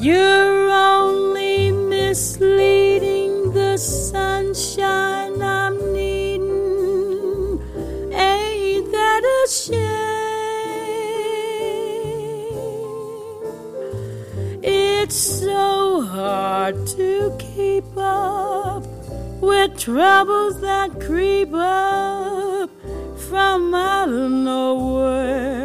You're only misleading the sunshine I'm needing. Ain't that a shame? It's so hard to keep up with troubles that creep up from out of nowhere.